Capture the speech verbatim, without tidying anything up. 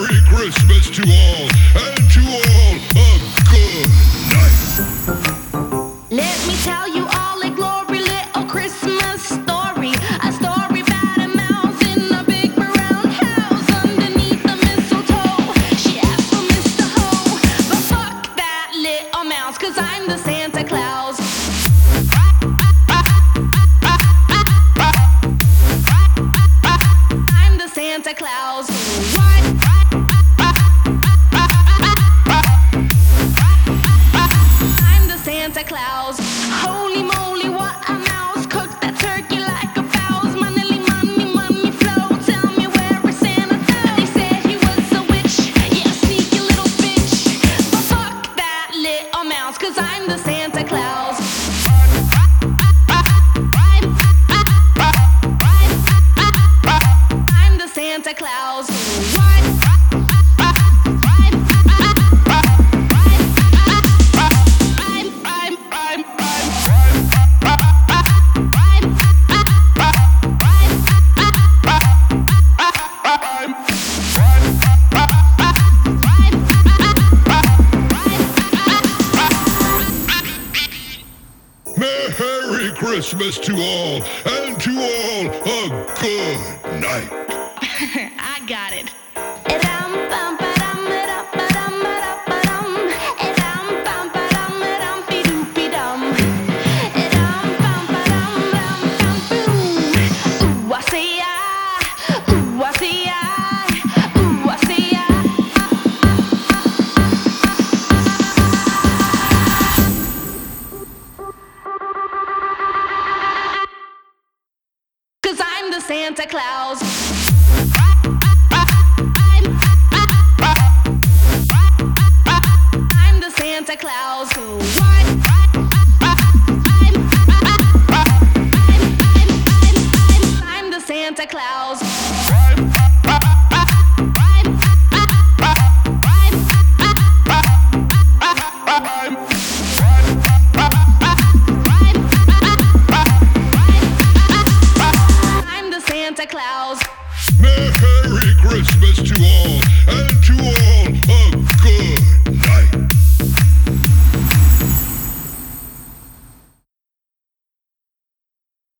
Merry Christmas to all, and to all a good night. Let me tell you all a glory little Christmas story. A story about a mouse in a big brown house underneath the mistletoe. She asked for Mister Ho, but fuck that little mouse, 'cause I'm the Santa Claus. I'm the Santa Claus. What? I'm the Santa Claus. Holy moly, what a mouse. Cooked that turkey like a fowl's. Money, money, money flow. Tell me where is Santa Claus? They said he was a witch. Yeah, sneaky little bitch. But fuck that little mouse, 'cause I'm the Santa Claus. I'm the Santa Claus. What? Merry Christmas to all, and to all a good night. I got it. Ooh, I see ya. Ooh, I see ya. Ooh, I see ya. 'Cause I'm the Santa Claus. I'm the Santa Claus. What? I'm the Santa Claus. I'm the Santa Claus. Merry Christmas to all,